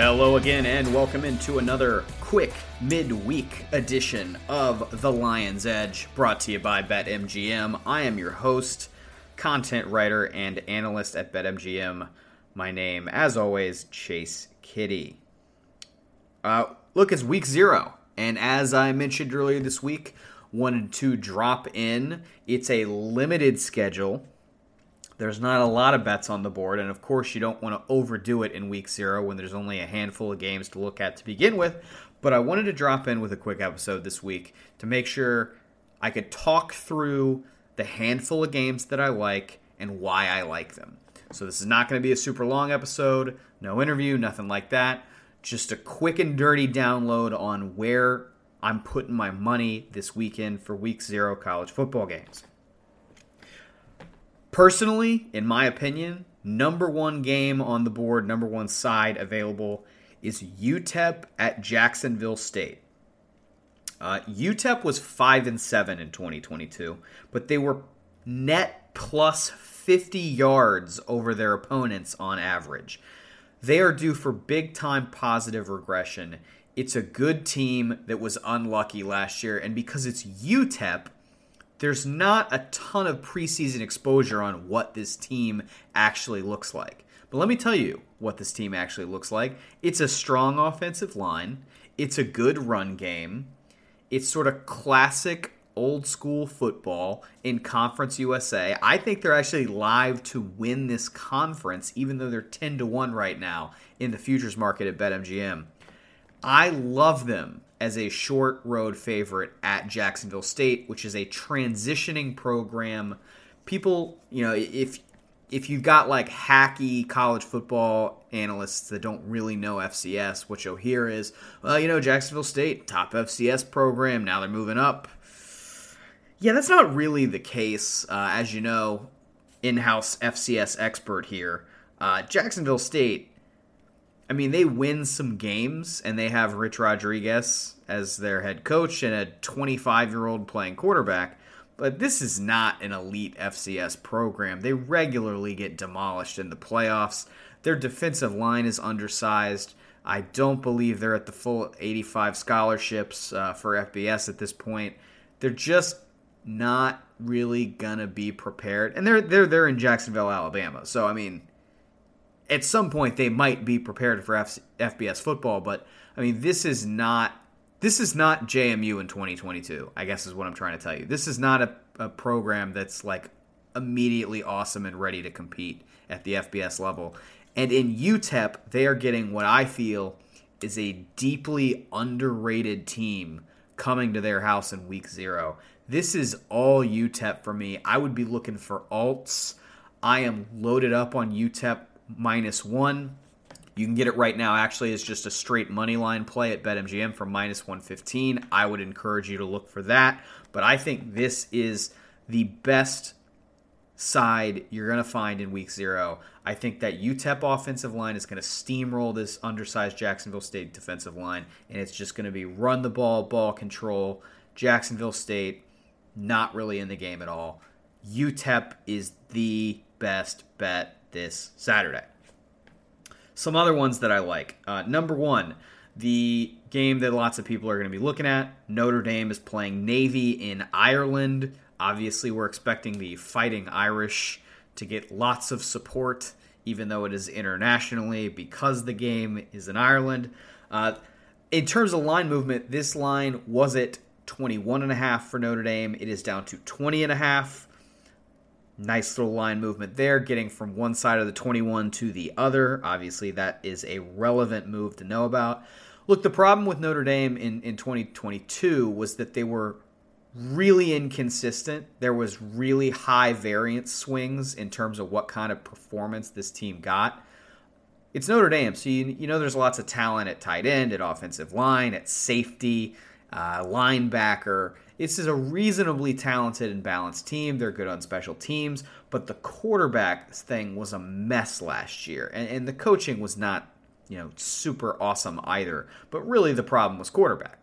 Hello again, and welcome into another quick midweek edition of The Lion's Edge, brought to you by BetMGM. I am your host, content writer, and analyst at BetMGM. My name, as always, Chase Kitty. Look, it's week 0, and as I mentioned earlier this week, wanted to drop in. It's a limited schedule. There's not a lot of bets on the board, and of course you don't want to overdo it in week 0 when there's only a handful of games to look at to begin with, but I wanted to drop in with a quick episode this week to make sure I could talk through the handful of games that I like and why I like them. So this is not going to be a super long episode, no interview, nothing like that, just a quick and dirty download on where I'm putting my money this weekend for week 0 college football games. Personally, in my opinion, number one game on the board, number one side available is UTEP at Jacksonville State. UTEP was 5-7 in 2022, but they were net plus 50 yards over their opponents on average. They are due for big-time positive regression. It's a good team that was unlucky last year, and because it's UTEP, there's not a ton of preseason exposure on what this team actually looks like. But let me tell you what this team actually looks like. It's a strong offensive line. It's a good run game. It's sort of classic old school football in Conference USA. I think they're actually live to win this conference, even though they're 10-1 right now in the futures market at BetMGM. I love them as a short road favorite at Jacksonville State, which is a transitioning program. People, if you've got like hacky college football analysts that don't really know FCS, what you'll hear is, well, Jacksonville State, top FCS program, now they're moving up. Yeah, that's not really the case. As you know, in-house FCS expert here, Jacksonville State, they win some games, and they have Rich Rodriguez as their head coach and a 25-year-old playing quarterback, but this is not an elite FCS program. They regularly get demolished in the playoffs. Their defensive line is undersized. I don't believe they're at the full 85 scholarships for FBS at this point. They're just not really going to be prepared. And they're in Jacksonville, Alabama, so at some point they might be prepared for FBS football, but this is not JMU in 2022, I guess is what I'm trying to tell you. This is not a program that's like immediately awesome and ready to compete at the FBS level. And in UTEP, they are getting what I feel is a deeply underrated team coming to their house in week 0. This is all UTEP for me. I would be looking for alts. I am loaded up on UTEP -1. You can get it right now. Actually, it's just a straight money line play at BetMGM for -115. I would encourage you to look for that. But I think this is the best side you're going to find in week 0. I think that UTEP offensive line is going to steamroll this undersized Jacksonville State defensive line, and it's just going to be run the ball control. Jacksonville State, not really in the game at all. UTEP is the best bet this Saturday. Some other ones that I like. Number 1, the game that lots of people are going to be looking at. Notre Dame is playing Navy in Ireland. Obviously, we're expecting the Fighting Irish to get lots of support, even though it is internationally, because the game is in Ireland. In terms of line movement, this line was at 21.5 for Notre Dame. It is down to 20.5. Nice little line movement there, getting from one side of the 21 to the other. Obviously, that is a relevant move to know about. Look, the problem with Notre Dame in 2022 was that they were really inconsistent. There was really high variance swings in terms of what kind of performance this team got. It's Notre Dame, so you know there's lots of talent at tight end, at offensive line, at safety, linebacker. This is a reasonably talented and balanced team. They're good on special teams, but the quarterback thing was a mess last year, and the coaching was not, super awesome either. But really, the problem was quarterback.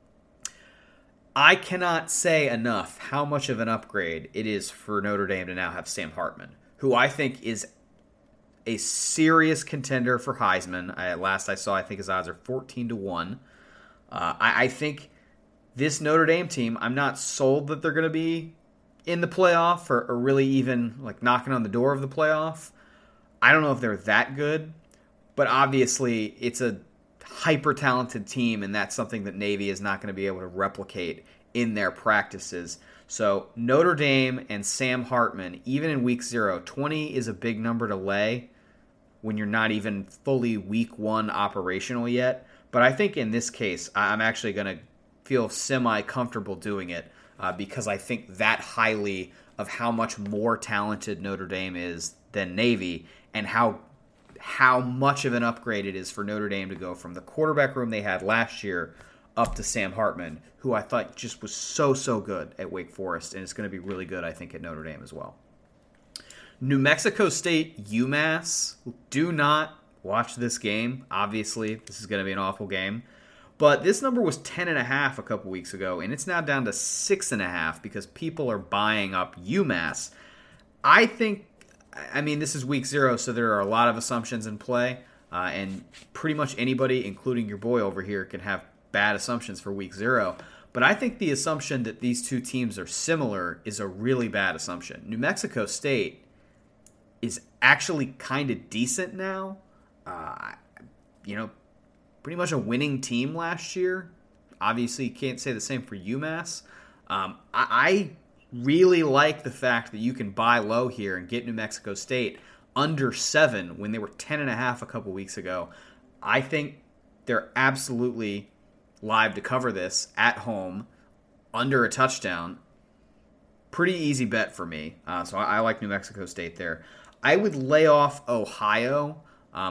I cannot say enough how much of an upgrade it is for Notre Dame to now have Sam Hartman, who I think is a serious contender for Heisman. Last I saw, I think his odds are 14-1. I think this Notre Dame team, I'm not sold that they're going to be in the playoff or really even like knocking on the door of the playoff. I don't know if they're that good, but obviously it's a hyper-talented team, and that's something that Navy is not going to be able to replicate in their practices. So Notre Dame and Sam Hartman, even in week 0, 20 is a big number to lay when you're not even fully week 1 operational yet. But I think in this case, I'm actually going to feel semi-comfortable doing it because I think that highly of how much more talented Notre Dame is than Navy, and how much of an upgrade it is for Notre Dame to go from the quarterback room they had last year up to Sam Hartman, who I thought just was so good at Wake Forest, and it's going to be really good, I think, at Notre Dame as well. New Mexico State, UMass. Do not watch this game. Obviously, this is going to be an awful game. But this number was 10.5 a couple weeks ago, and it's now down to 6.5 because people are buying up UMass. I mean, this is week 0, so there are a lot of assumptions in play, and pretty much anybody, including your boy over here, can have bad assumptions for week 0. But I think the assumption that these two teams are similar is a really bad assumption. New Mexico State is actually kind of decent now. Pretty much a winning team last year. Obviously, you can't say the same for UMass. I really like the fact that you can buy low here and get New Mexico State under 7 when they were 10.5 a couple weeks ago. I think they're absolutely live to cover this at home under a touchdown. Pretty easy bet for me. So I like New Mexico State there. I would lay off Ohio.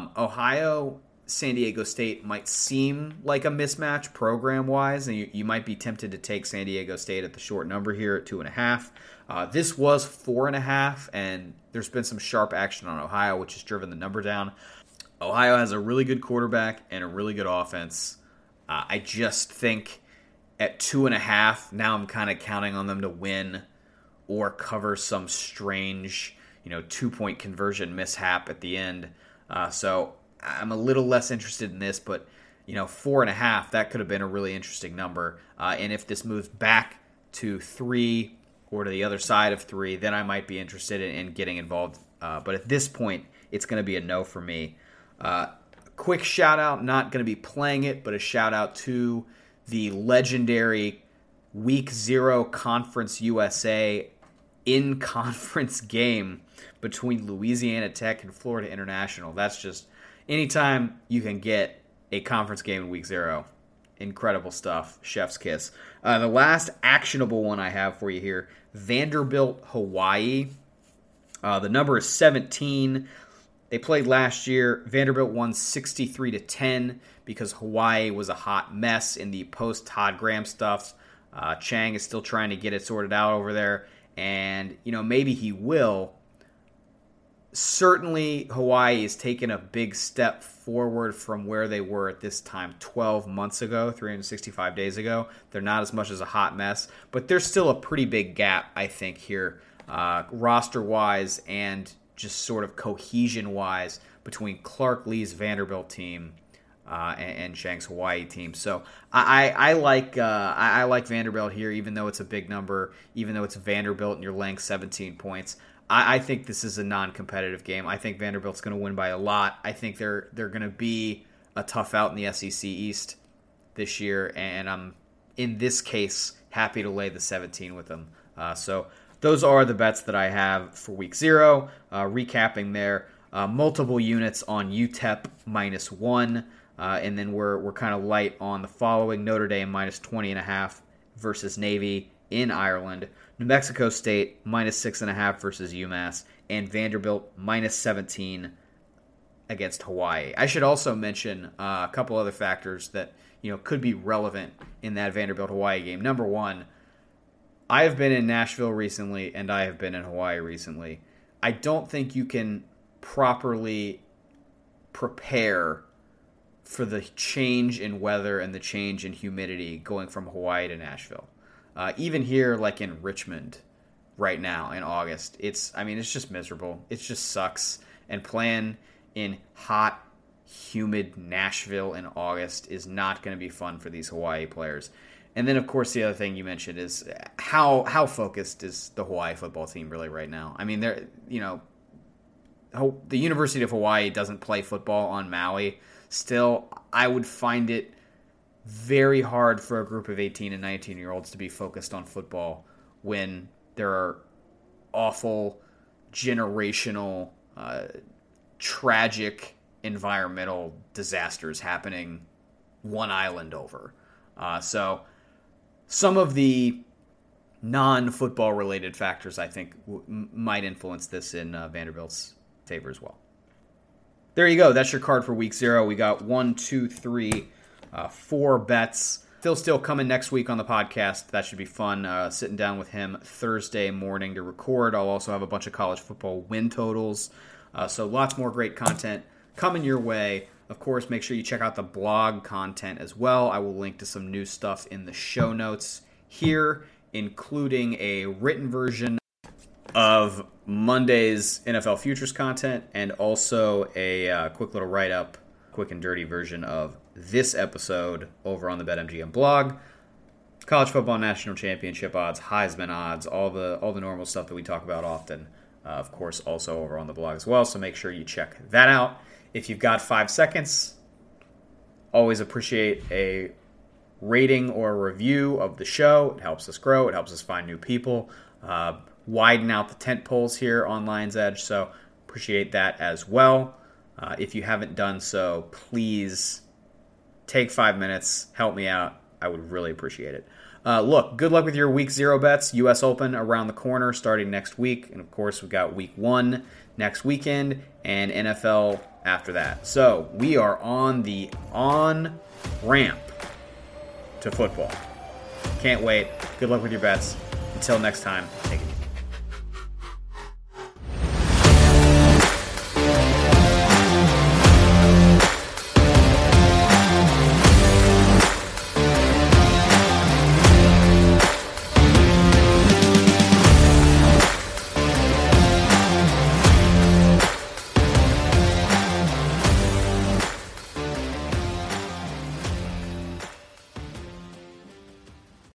San Diego State might seem like a mismatch program-wise, and you might be tempted to take San Diego State at the short number here at 2.5. This was 4.5, and there's been some sharp action on Ohio, which has driven the number down. Ohio has a really good quarterback and a really good offense. I just think at 2.5, now I'm kind of counting on them to win or cover some strange, 2-point conversion mishap at the end. So I'm a little less interested in this, but 4.5, that could have been a really interesting number. And if this moves back to 3 or to the other side of 3, then I might be interested in getting involved. But at this point, it's going to be a no for me. Quick shout out, not going to be playing it, but a shout out to the legendary Week 0 Conference USA in-conference game between Louisiana Tech and Florida International. That's just anytime you can get a conference game in week 0, incredible stuff. Chef's kiss. The last actionable one I have for you here, Vanderbilt, Hawaii. The number is 17. They played last year. Vanderbilt won 63-10 because Hawaii was a hot mess in the post-Todd Graham stuff. Chang is still trying to get it sorted out over there, and maybe he will. Certainly, Hawaii is taking a big step forward from where they were at this time 12 months ago, 365 days ago. They're not as much as a hot mess, but there's still a pretty big gap, I think, here, roster-wise and just sort of cohesion-wise between Clark Lee's Vanderbilt team and Chang's Hawaii team. So I like Vanderbilt here, even though it's a big number, even though it's Vanderbilt and you're laying 17 points. I think this is a non-competitive game. I think Vanderbilt's going to win by a lot. I think they're going to be a tough out in the SEC East this year, and I'm, in this case, happy to lay the 17 with them. So those are the bets that I have for Week 0. Recapping there, multiple units on UTEP -1, and then we're kind of light on the following: Notre Dame -20.5 versus Navy in Ireland. New Mexico State -6.5 versus UMass, and Vanderbilt -17 against Hawaii. I should also mention a couple other factors that could be relevant in that Vanderbilt-Hawaii game. Number one, I have been in Nashville recently, and I have been in Hawaii recently. I don't think you can properly prepare for the change in weather and the change in humidity going from Hawaii to Nashville. Even here, like in Richmond right now in August, it's just miserable. It just sucks. And playing in hot, humid Nashville in August is not going to be fun for these Hawaii players. And then, of course, the other thing you mentioned is how focused is the Hawaii football team really right now? I mean, the University of Hawaii doesn't play football on Maui. Still, I would find it very hard for a group of 18 and 19-year-olds to be focused on football when there are awful, generational, tragic environmental disasters happening one island over. So some of the non-football related factors, I think, might influence this in Vanderbilt's favor as well. There you go. That's your card for week 0. We got 4 bets. Phil's still coming next week on the podcast. That should be fun. Sitting down with him Thursday morning to record. I'll also have a bunch of college football win totals. So lots more great content coming your way. Of course, make sure you check out the blog content as well. I will link to some new stuff in the show notes here, including a written version of Monday's NFL Futures content and also a quick little write-up, quick and dirty version of this episode over on the BetMGM blog. College football national championship odds, Heisman odds, all the normal stuff that we talk about often. Of course, also over on the blog as well, so make sure you check that out. If you've got 5 seconds, always appreciate a rating or a review of the show. It helps us grow. It helps us find new people. Widen out the tent poles here on Lion's Edge, so appreciate that as well. If you haven't done so, please take 5 minutes. Help me out. I would really appreciate it. Look, good luck with your Week 0 bets. U.S. Open around the corner starting next week. And, of course, we've got Week 1 next weekend and NFL after that. So we are on the on-ramp to football. Can't wait. Good luck with your bets. Until next time, take it easy.